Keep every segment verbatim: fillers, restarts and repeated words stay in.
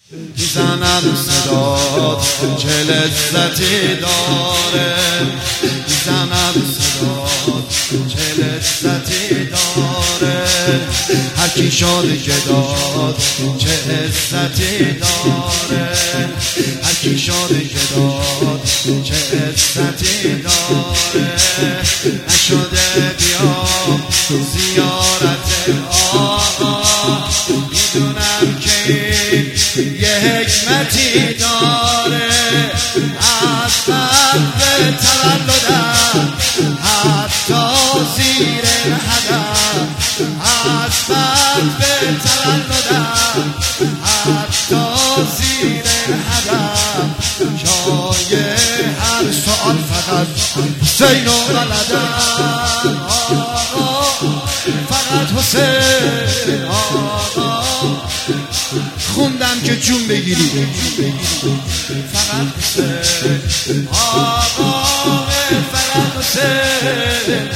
زنم صدات چه لذتی داره، زنم صدات چه لذتی داره، هر کی شده که داد چه عزتی داره، هر کی شده که داد چه عزتی داره. نشده بیام زیارت آقا، میدونم که این یه حکمتی داره، از قلب تولدم حتی زیر هدم، از قلب تولدم حتی زیر هدم، جای هر سؤال فقط حسین و بلدم، فقط حسین آقا. خوندم که جون بگیری فقط حسین آقا، فقط حسین.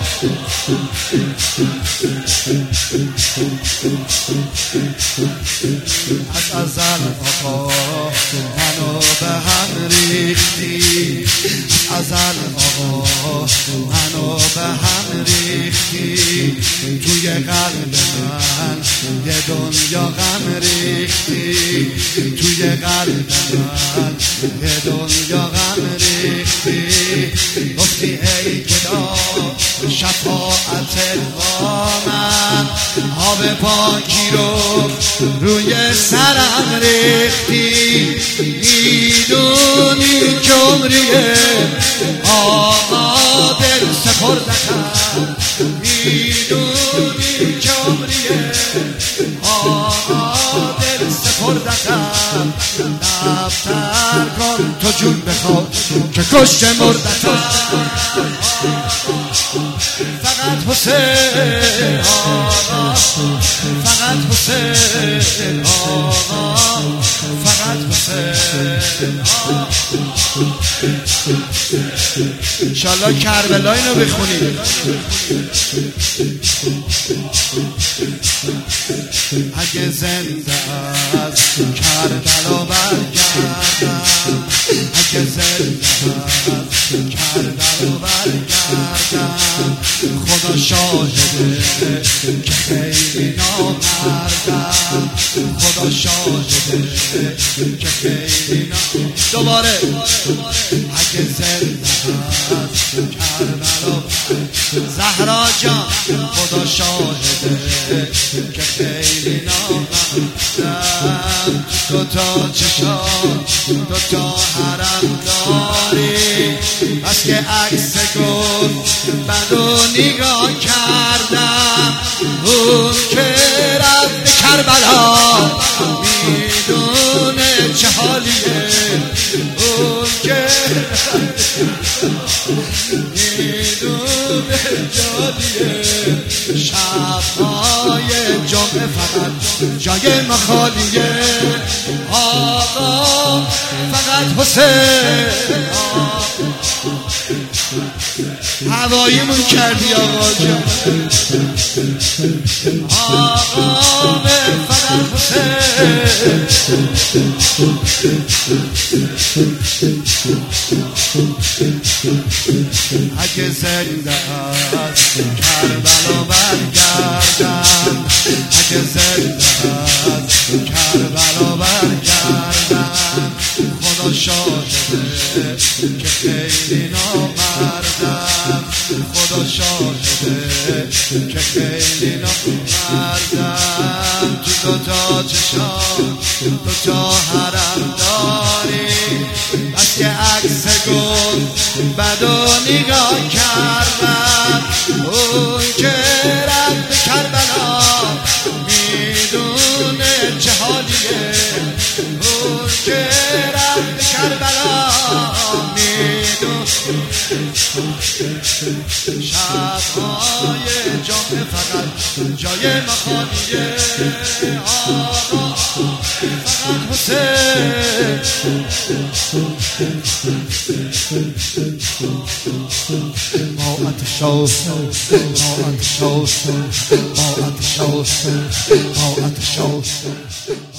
از ازل آقا منو به هم ریختی، از ازل آقا منو به هم ریختی، توی قلب من یه دنیا غم ریختی، توی قلب من یه دنیا غم ریختی. گفتی ای که داد شفاعت با من، آب پاکی رو روی سرم ریختی، میدونی که عمریه آقا دل سپردتم، میدونی که عمریه آقا دل سپردتم. دفتر کن تو جون بخواد که کشته مردتم، فقط حسین آقا، فقط حسین آقا، فقط حسین آقا. انشالله کربلا اینو بخونید. اگه زنده از کربلا برگردم، اگه زنده از کربلا برگردم، خدا شاهده که خیلی نامردم، خدا شاهده که خیلی نامردم. دوباره اگه زنده از کربلا، زهرا جان خدا شاهده که خیلی نامردم. دو تا چشام دو تا حرم داری، بس که عکس گل بدو نگاه کردم، اون که رفت کربلا میدونه چه حالیه، اون که میدونه جادیه. شبهای جمعه فقط جای ما خالیه آقا، فقط حسین هواییمون کردی آقا جان آقا، فقط حسین. اگه زنده از کربلا برگردم، اگه زنده از کربلا برگردم، خدا شاهده که خیلی نامردم، خدا شاهده که خیلی نامردم. تو دو تا چشام دو تا حرم داری، بس که عکس گل بدو نگاه کردم، اون که رفت کربلا میدونه چه حالیه، اون که رفت کربلا میدونه. شبهای جمعه فقط جای ما خالیه آقا، فقط حسین. ما اتشوسن ما اتشوسن ما اتشوسن ما اتشوسن